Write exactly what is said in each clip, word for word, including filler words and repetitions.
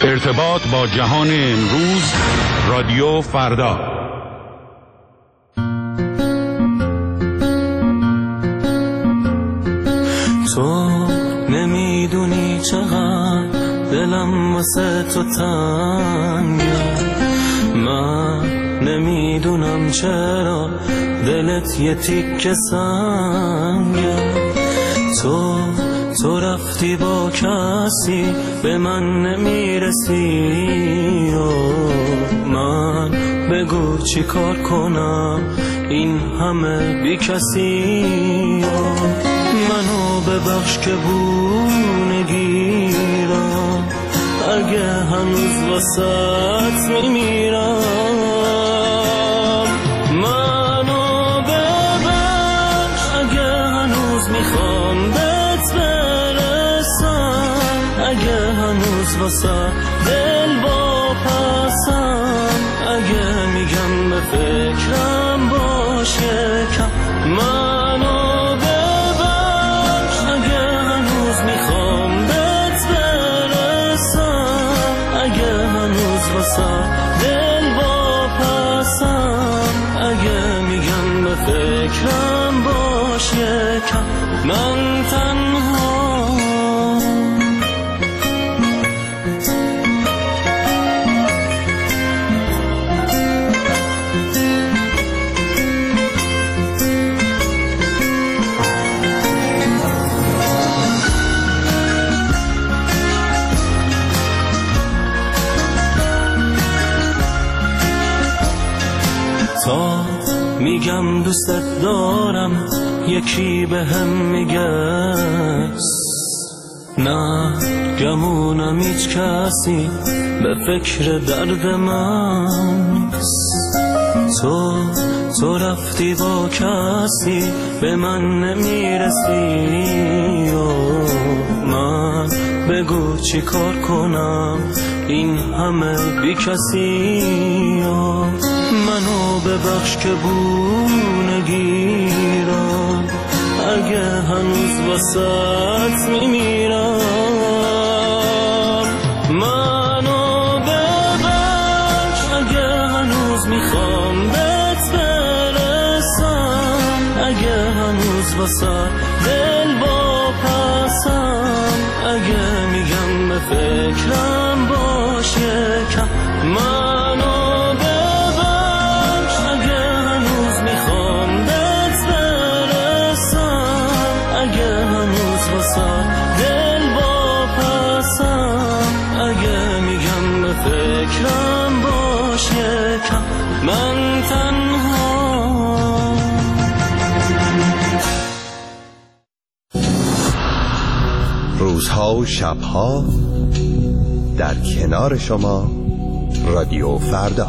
ارتباط با جهان امروز، رادیو فردا. تو نمیدونی چقدر دلم واسه تو تنگه، من نمیدونم چرا دلت یه تیکه سنگه. تو تو رفتی با کسی به من نمیرسی، من بگو چی کار کنم این همه بی کسی. منو ببخش که بو نگیرم، اگه هنوز واسط میمیرم. منو ببخش اگه هنوز میخوام بهت برسم، اگه هنوز واسه دل با پسم، اگه میگم به فکرم باش یکم. منو ببخش اگه هنوز میخوام بهت برسم، اگه هنوز واسه دل با پسم، اگه میگم به فکرم باش یکم. من تنها تا میگم دوستت دارم، یکی به هم میگه نه، گمونم هیچ کسی به فکر درد من. تو تو رفتی با کسی به من نمیرسی، من بگو چی کار کنم این همه بی کسی. منو ببخش که بو نگیرم، اگه هنوز واسط میمیرم. منو ببخش اگه هنوز میخوام بهت برسم، اگه هنوز واسط دل با پسم، اگه میگم به فکرم باش یکم. منو دل با پسم، اگه میگم به فکرم باش یکم. من تنها روزها و شبها در کنار شما، رادیو فردا.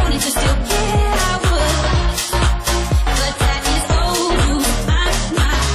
But that is old news. I'm not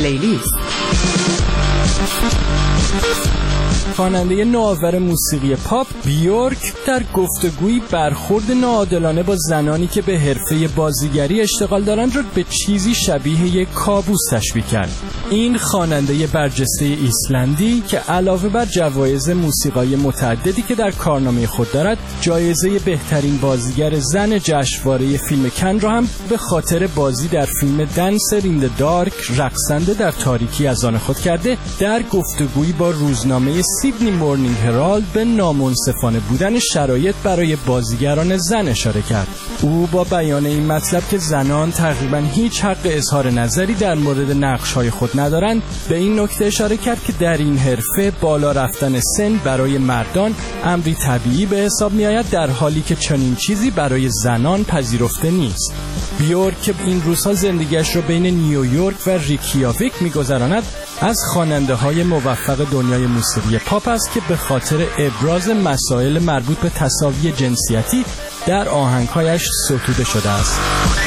پلیلیست. خواننده نوآور موسیقی پاپ بیورک در گفتگویی برخورد ناعادلانه با زنانی که به حرفه بازیگری اشتغال دارند را به چیزی شبیه یک کابوس تشبیه کرد. این خواننده برجسته ایسلندی که علاوه بر جوایز موسیقایی متعددی که در کارنامه خود دارد، جایزه بهترین بازیگر زن جشنواره فیلم کن را هم به خاطر بازی در فیلم دنسر این د دارک، رقصنده در تاریکی از آن خود کرده، در گفتگویی با روزنامه سیدنی مورنینگ هرالد به نامنصفانه بودن شرایط برای بازیگران زن اشاره کرد. او با بیان این مطلب که زنان تقریباً هیچ حق اظهار نظری در مورد نقش‌های خود ندارند، به این نکته اشاره کرد که در این حرفه بالا رفتن سن برای مردان امری طبیعی به حساب می‌آید، در حالی که چنین چیزی برای زنان پذیرفته نیست. بیورک که این روزها زندگیش را بین نیویورک و ریکیاویک می‌گذراند، از خواننده‌های موفق دنیای موسیقی پاپ است که به خاطر ابراز مسائل مربوط به تساوی جنسیتی در آهنگ‌هایش ستوده شده است.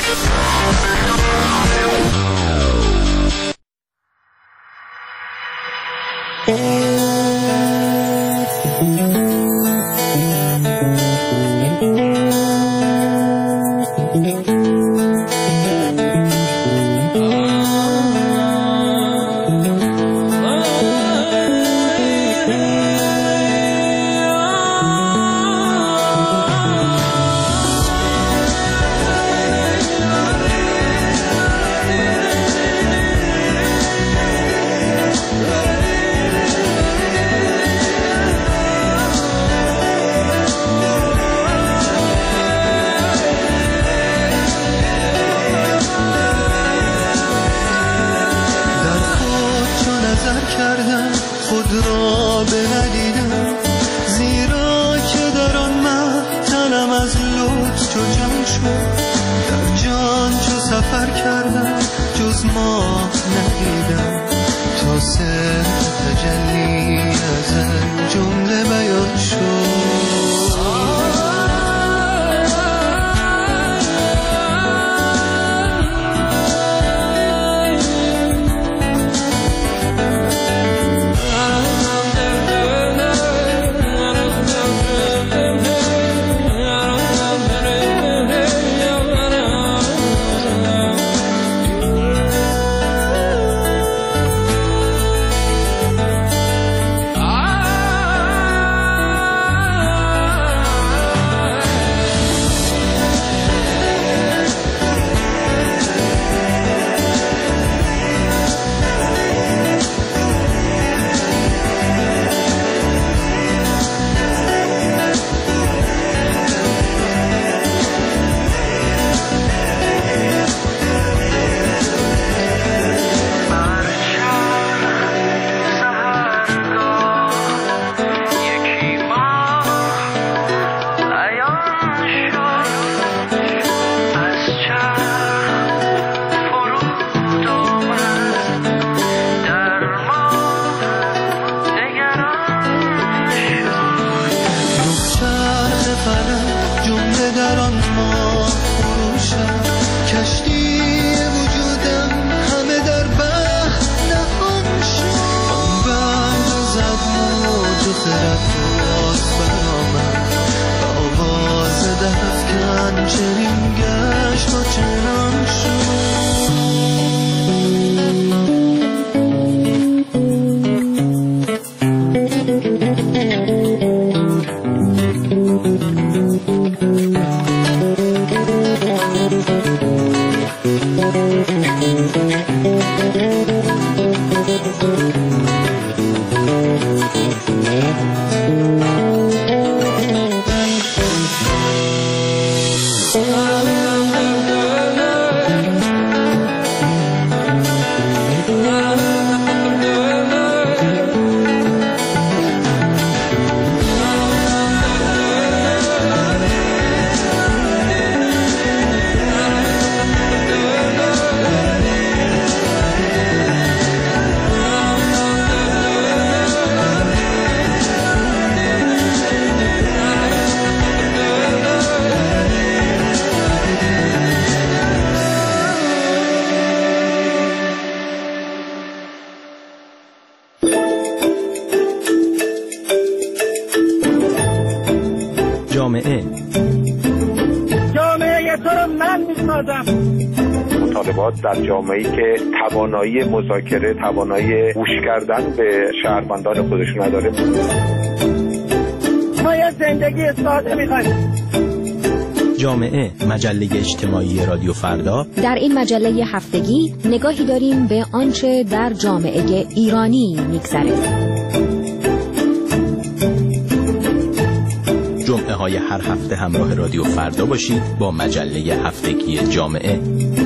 خود را بندیدم، زیرا که در آن مه تنم از لطف چو جان شد. در جان چو سفر کردم جز ماه ندیدم، تا سر تجلی از جمله بیان شد. جامعه جامعه تو رو من میسازم. مطالبات در جامعه‌ای که توانایی مذاکره، توانایی گوش کردن به شهروندان خودشون نداره. ما یه زندگی ساده می‌خوایم. جامعه، مجله اجتماعی رادیو فردا. در این مجله هفتگی نگاهی داریم به آنچه در جامعه ایرانی می‌گذره. جمعه های هر هفته همراه رادیو فردا باشید با مجله هفتگی جامعه.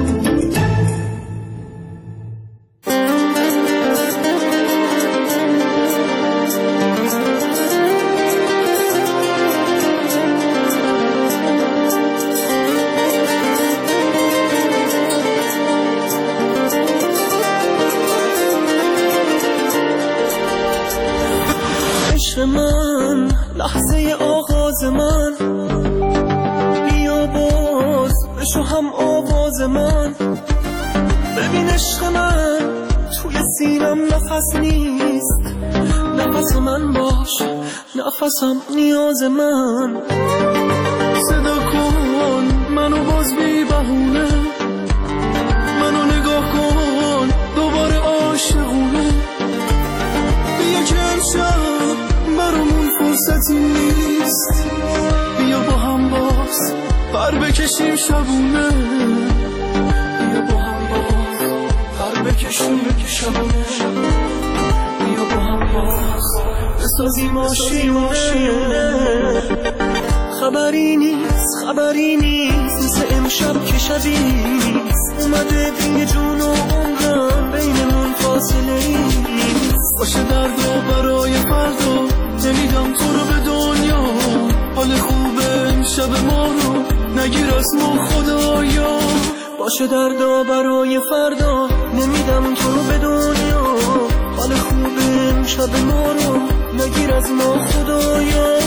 من لحظه آغاز من، بیا باز بشو هم آواز من. ببین عشق من توی سینم نفس نیست، نفس من باش نفسم نیاز من. صدا کن منو باز بی بهونه، منو نگاه کن دوباره عاشقونه. بیا که امشب برامون فرصتی نیست، بیا با هم باز پر بکشیم شبونه. بیا با هم باز پر بکشیم شبونه. بیا با هم باز بسازیم آشیونه. خبری نیست خبری نیست مثل امشب که شبی نیست. اومده بین جون و عمرم بینمون فاصله نیست. باشه درد و برای فردا نمیدم تو رو به دنیا. حال خوبه امشب ما رو نگیر از ما خدایا. باشه دردا برای فردا نمیدم تو رو به دنیا. حال خوبه امشب ما رو نگیر از ما خدایا.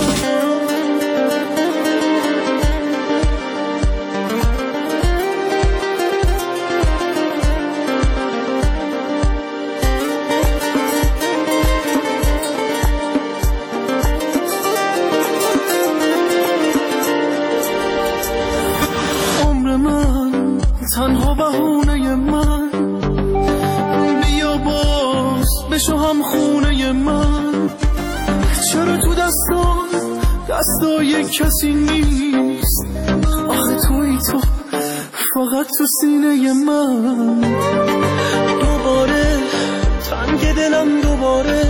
تنها بهونه من، بیا باز بشو هم خونه من. چرا تو دستان دستای کسی نیست؟ آخه توی تو فقط تو سینه من. دوباره تنگ دلم دوباره،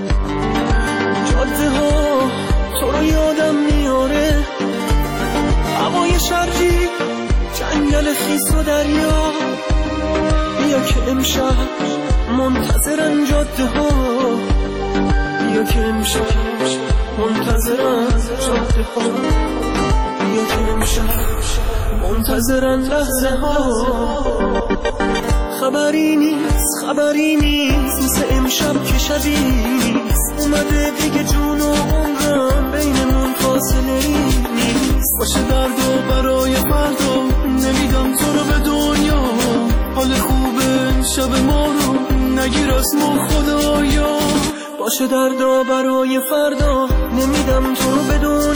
جاده ها تو رو یادم میاره. هوای شرقی جنگل خیس و دریا، بیا که امشب منتظرن جاده ها. بیا که امشب منتظرن جاده ها. بیا که امشب منتظرن لحظه ها. خبری نیست خبری نیست مثل امشب که شبی نیست. اومده دیگه جون و عمرم بینمون فاصله نیست. باشه درد و برای فردا نمیدم تو رو به دنیا. حال خوبه شب ما رو نگیر از ما خدایا. باشه دردا برای فردا نمیدم تو رو به دنیا.